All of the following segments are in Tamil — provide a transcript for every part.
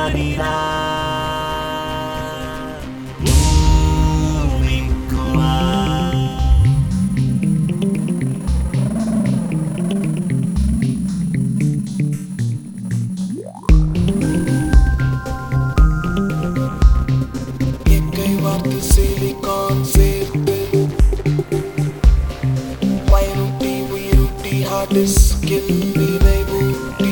Silicon சேர்த்து வயலூட்டி உயிரூட்டி ஹார்டிஸ்கில் நினைவூட்டி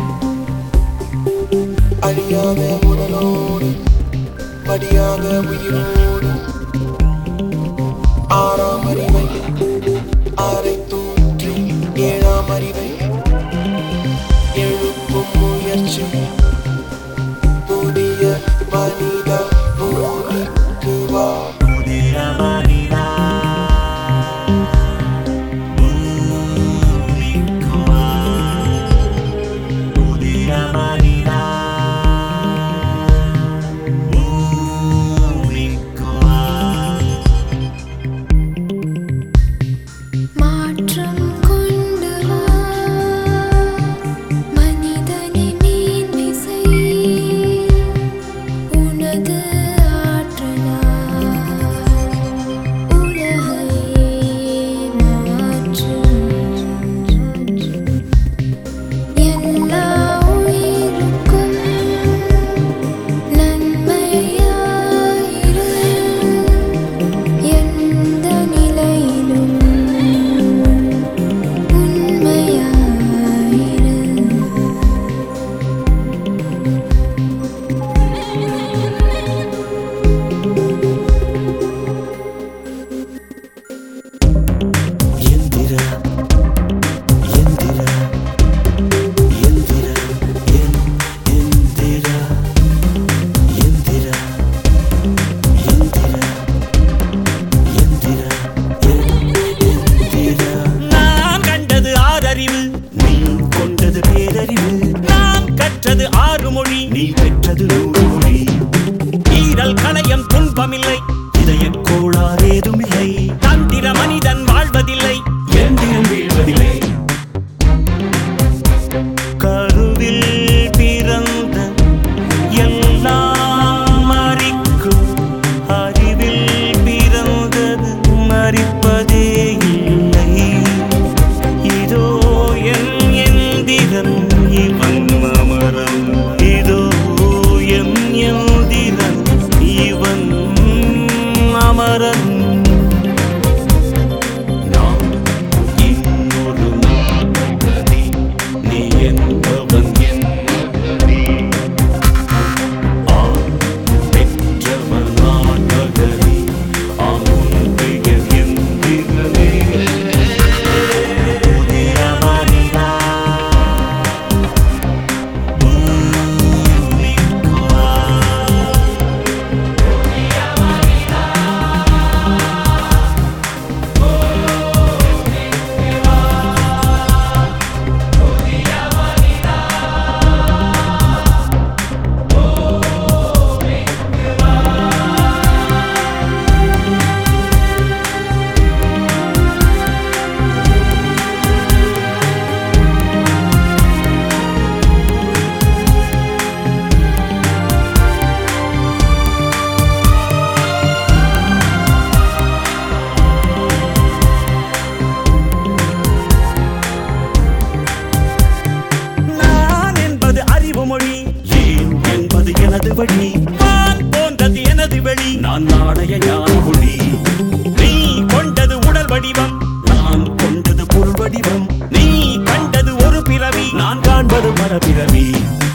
அழியாத உடலோடு படியாத உயிரோடு ஆறாம் அறிவை ஆரை தூற்றி ஏழாம் அறிவை எழுப்பும் முயற்சி புதிய மனித பூமிக்கு வா. நீ பெற்றது 100 மொழி ஈரல் களையம் துன்பமில்லை இதய கோளாறேதுமில்லை தந்திர மனிதன் வாழ்வதில்லை எந்திரம் வீழ்வதில்லை கருவில் பிறந்த எல்லாம் மறிக்கும் அறிவில் பிறந்தது மறிப்பதே இல்லை இதோ என் எந்திரன் இவன் அமரன் இவன் அமரன் நான் இன்னொரு நாகதி நீ என்பவன் என்பதே பெற்றவன் நாகதி அவன் பெயர் எந்திரனே எனது வழி நான் போன்றது எனது வெளி நான் நாடைய ஞான மொழி நீ கொண்டது உடல் வடிவம் நான் கொண்டது பொருள் வடிவம் நீ கண்டது ஒரு பிறவி நான் காண்பது மரபிறவி